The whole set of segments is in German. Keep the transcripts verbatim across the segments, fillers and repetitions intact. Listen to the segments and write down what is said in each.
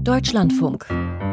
Deutschlandfunk.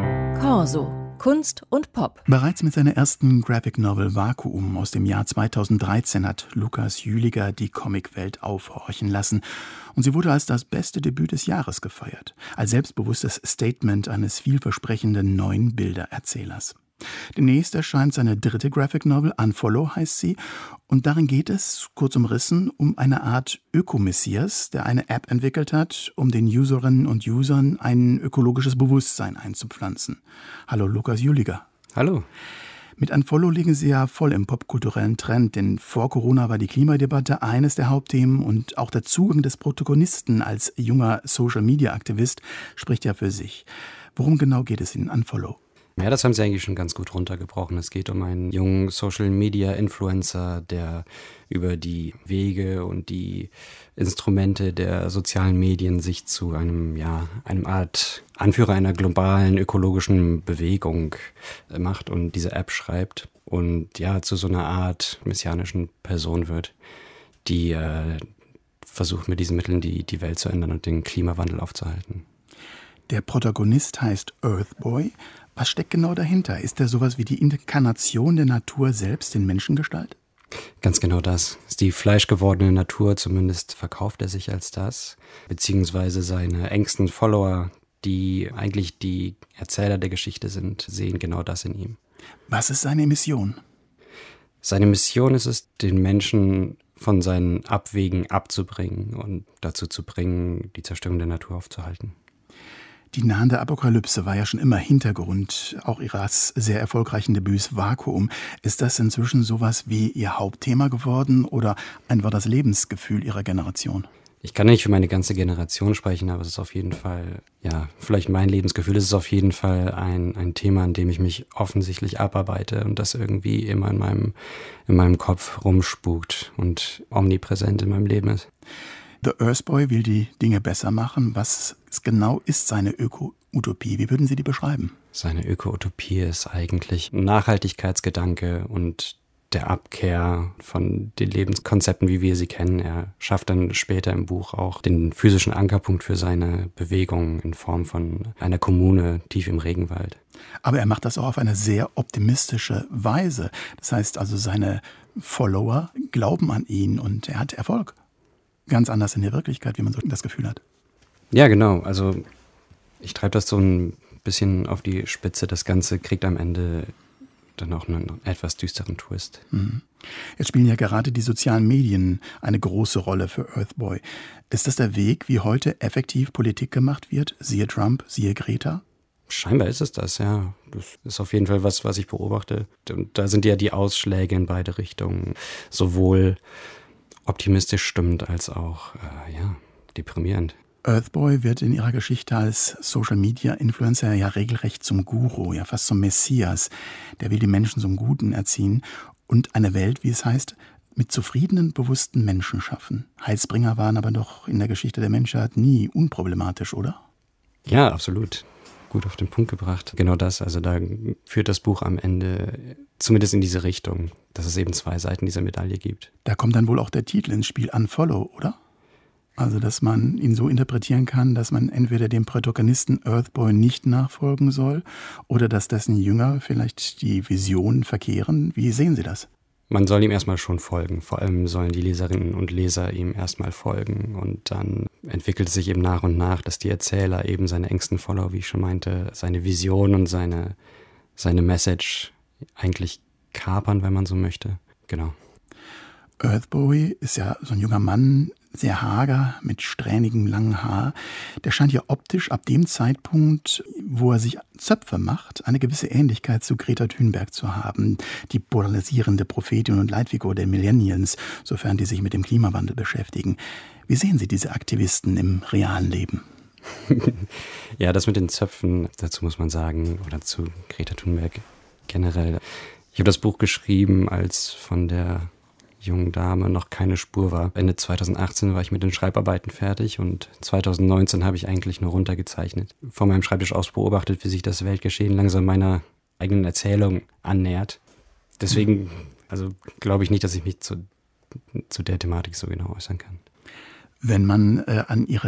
Corso. Kunst und Pop. Bereits mit seiner ersten Graphic Novel Vakuum aus dem Jahr zweitausenddreizehn hat Lukas Jüliger die Comicwelt aufhorchen lassen. Und sie wurde als das beste Debüt des Jahres gefeiert. Als selbstbewusstes Statement eines vielversprechenden neuen Bildererzählers. Demnächst erscheint seine dritte Graphic Novel, Unfollow heißt sie. Und darin geht es, kurz umrissen, um eine Art Ökomessias, der eine App entwickelt hat, um den Userinnen und Usern ein ökologisches Bewusstsein einzupflanzen. Hallo Lukas Jüliger. Hallo. Mit Unfollow liegen Sie ja voll im popkulturellen Trend, denn vor Corona war die Klimadebatte eines der Hauptthemen und auch der Zugang des Protagonisten als junger Social-Media-Aktivist spricht ja für sich. Worum genau geht es in Unfollow? Ja, das haben Sie eigentlich schon ganz gut runtergebrochen. Es geht um einen jungen Social-Media-Influencer, der über die Wege und die Instrumente der sozialen Medien sich zu einem, ja, einem Art Anführer einer globalen ökologischen Bewegung macht und diese App schreibt und ja, zu so einer Art messianischen Person wird, die äh, versucht mit diesen Mitteln die, die Welt zu ändern und den Klimawandel aufzuhalten. Der Protagonist heißt Earthboy. Was steckt genau dahinter? Ist er sowas wie die Inkarnation der Natur selbst in Menschengestalt? Ganz genau das. Ist die fleischgewordene Natur, zumindest verkauft er sich als das. Beziehungsweise seine engsten Follower, die eigentlich die Erzähler der Geschichte sind, sehen genau das in ihm. Was ist seine Mission? Seine Mission ist es, den Menschen von seinen Abwegen abzubringen und dazu zu bringen, die Zerstörung der Natur aufzuhalten. Die nahende Apokalypse war ja schon immer Hintergrund auch Ihres sehr erfolgreichen Debüts Vakuum. Ist das inzwischen sowas wie Ihr Hauptthema geworden oder einfach das Lebensgefühl Ihrer Generation? Ich kann nicht für meine ganze Generation sprechen, aber es ist auf jeden Fall, ja, vielleicht mein Lebensgefühl, es ist auf jeden Fall ein, ein Thema, an dem ich mich offensichtlich abarbeite und das irgendwie immer in meinem, in meinem Kopf rumspukt und omnipräsent in meinem Leben ist. The Earthboy will die Dinge besser machen. Was genau ist seine Öko-Utopie? Wie würden Sie die beschreiben? Seine Öko-Utopie ist eigentlich ein Nachhaltigkeitsgedanke und der Abkehr von den Lebenskonzepten, wie wir sie kennen. Er schafft dann später im Buch auch den physischen Ankerpunkt für seine Bewegung in Form von einer Kommune tief im Regenwald. Aber er macht das auch auf eine sehr optimistische Weise. Das heißt also, seine Follower glauben an ihn und er hat Erfolg. Ganz anders in der Wirklichkeit, wie man so das Gefühl hat. Ja, genau. Also ich treibe das so ein bisschen auf die Spitze. Das Ganze kriegt am Ende dann auch einen etwas düsteren Twist. Mhm. Jetzt spielen ja gerade die sozialen Medien eine große Rolle für Earthboy. Ist das der Weg, wie heute effektiv Politik gemacht wird? Siehe Trump, siehe Greta? Scheinbar ist es das, ja. Das ist auf jeden Fall was, was ich beobachte. Und da sind ja die Ausschläge in beide Richtungen. Sowohl optimistisch stimmend als auch, äh, ja, deprimierend. Earthboy wird in ihrer Geschichte als Social-Media-Influencer ja regelrecht zum Guru, ja fast zum Messias. Der will die Menschen zum Guten erziehen und eine Welt, wie es heißt, mit zufriedenen, bewussten Menschen schaffen. Heilsbringer waren aber doch in der Geschichte der Menschheit nie unproblematisch, oder? Ja, absolut. Gut auf den Punkt gebracht. Genau das, also da führt das Buch am Ende zumindest in diese Richtung, dass es eben zwei Seiten dieser Medaille gibt. Da kommt dann wohl auch der Titel ins Spiel, Unfollow, oder? Also, dass man ihn so interpretieren kann, dass man entweder dem Protagonisten Earthboy nicht nachfolgen soll oder dass dessen Jünger vielleicht die Visionen verkehren. Wie sehen Sie das? Man soll ihm erstmal schon folgen. Vor allem sollen die Leserinnen und Leser ihm erstmal folgen. Und dann entwickelt es sich eben nach und nach, dass die Erzähler eben seine engsten Follower, wie ich schon meinte, seine Vision und seine, seine Message eigentlich kapern, wenn man so möchte. Genau. Earthboy ist ja so ein junger Mann, sehr hager, mit strähnigem langen Haar. Der scheint ja optisch ab dem Zeitpunkt, wo er sich Zöpfe macht, eine gewisse Ähnlichkeit zu Greta Thunberg zu haben. Die polarisierende Prophetin und Leitfigur der Millennials, sofern die sich mit dem Klimawandel beschäftigen. Wie sehen Sie diese Aktivisten im realen Leben? Ja, das mit den Zöpfen, dazu muss man sagen, oder zu Greta Thunberg generell. Ich habe das Buch geschrieben, als von der jungen Dame noch keine Spur war. Ende zweitausendachtzehn war ich mit den Schreibarbeiten fertig und zweitausendneunzehn habe ich eigentlich nur runtergezeichnet. Vor meinem Schreibtisch aus beobachtet, wie sich das Weltgeschehen langsam meiner eigenen Erzählung annähert. Deswegen, also glaube ich nicht, dass ich mich zu, zu der Thematik so genau äußern kann. Wenn man äh, an Ihre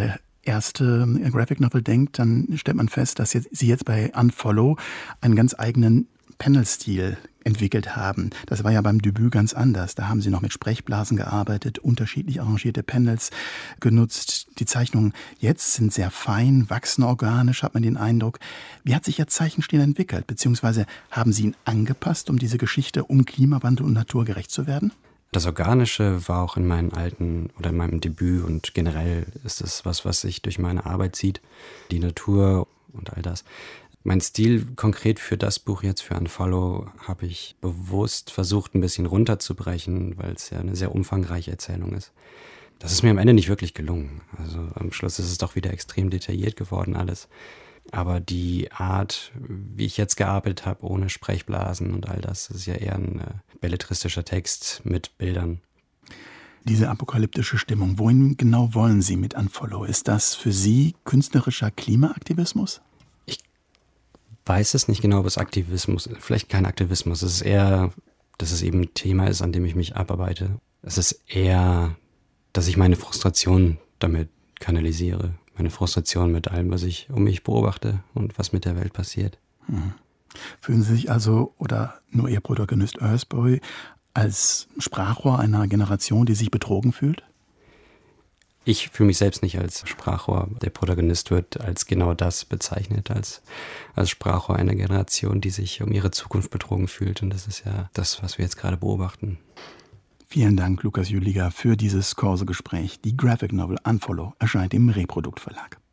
erste Graphic Novel denkt, dann stellt man fest, dass jetzt, Sie jetzt bei Unfollow einen ganz eigenen Panel-Stil entwickelt haben. Das war ja beim Debüt ganz anders. Da haben Sie noch mit Sprechblasen gearbeitet, unterschiedlich arrangierte Panels genutzt. Die Zeichnungen jetzt sind sehr fein, wachsen organisch, hat man den Eindruck. Wie hat sich Ihr Zeichenstil entwickelt? Beziehungsweise haben Sie ihn angepasst, um diese Geschichte um Klimawandel und Natur gerecht zu werden? Das Organische war auch in meinen alten oder in meinem Debüt und generell ist es was, was sich durch meine Arbeit zieht. Die Natur und all das. Mein Stil konkret für das Buch jetzt, für Unfollow, habe ich bewusst versucht, ein bisschen runterzubrechen, weil es ja eine sehr umfangreiche Erzählung ist. Das ist mir am Ende nicht wirklich gelungen. Also am Schluss ist es doch wieder extrem detailliert geworden alles. Aber die Art, wie ich jetzt gearbeitet habe, ohne Sprechblasen und all das, das ist ja eher ein äh, belletristischer Text mit Bildern. Diese apokalyptische Stimmung, wohin genau wollen Sie mit Unfollow? Ist das für Sie künstlerischer Klimaaktivismus? Weiß es nicht genau, ob es Aktivismus ist. Vielleicht kein Aktivismus. Es ist eher, dass es eben ein Thema ist, an dem ich mich abarbeite. Es ist eher, dass ich meine Frustration damit kanalisiere. Meine Frustration mit allem, was ich um mich beobachte und was mit der Welt passiert. Hm. Fühlen Sie sich also, oder nur Ihr Protagonist Earthboy, als Sprachrohr einer Generation, die sich betrogen fühlt? Ich fühle mich selbst nicht als Sprachrohr. Der Protagonist wird als genau das bezeichnet, als, als Sprachrohr einer Generation, die sich um ihre Zukunft betrogen fühlt. Und das ist ja das, was wir jetzt gerade beobachten. Vielen Dank, Lukas Jüliger, für dieses Corso-Gespräch. Die Graphic Novel Unfollow erscheint im Reprodukt Verlag.